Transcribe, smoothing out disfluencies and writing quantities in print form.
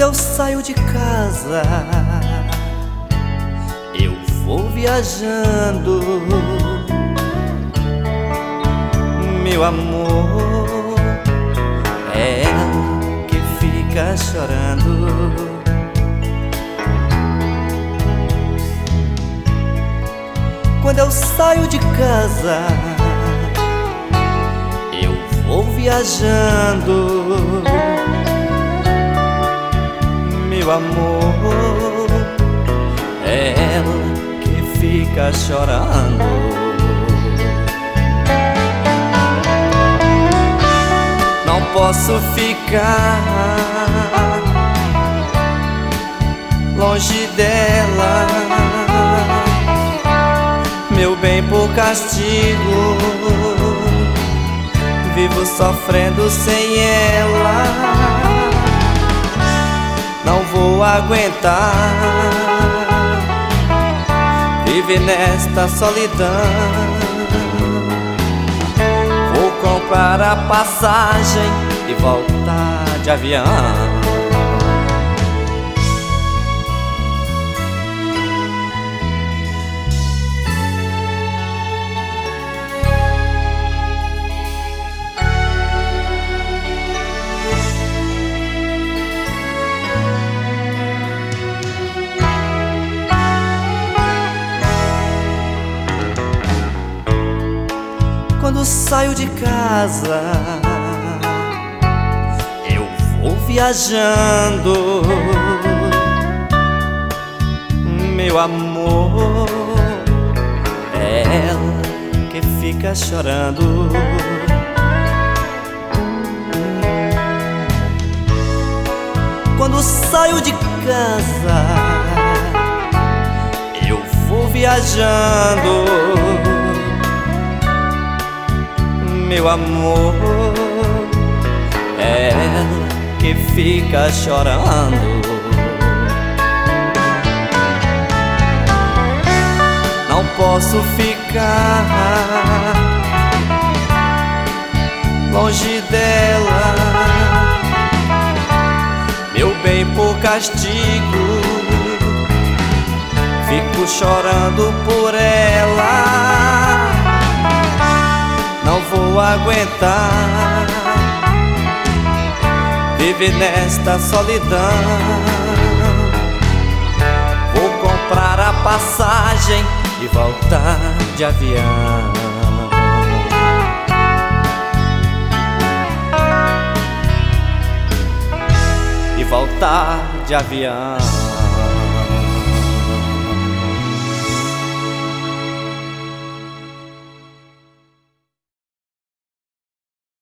eu saio de casa, eu vou viajando. Meu amor, é ela que fica chorando. Quando eu saio de casa, eu vou viajando. Meu amor, é ela que fica chorando. Não posso ficar longe dela, meu bem, por castigo vivo sofrendo sem ela. Não vou aguentar viver nesta solidão. Vou comprar a passagem e voltar de avião. Quando saio de casa, eu vou viajando. Meu amor, é ela que fica chorando. Quando saio de casa, eu vou viajando. Meu amor, é ela que fica chorando. Não posso ficar longe dela, meu bem, por castigo fico chorando por ela. Não vou aguentar viver nesta solidão. Vou comprar a passagem e voltar de avião. E voltar de avião.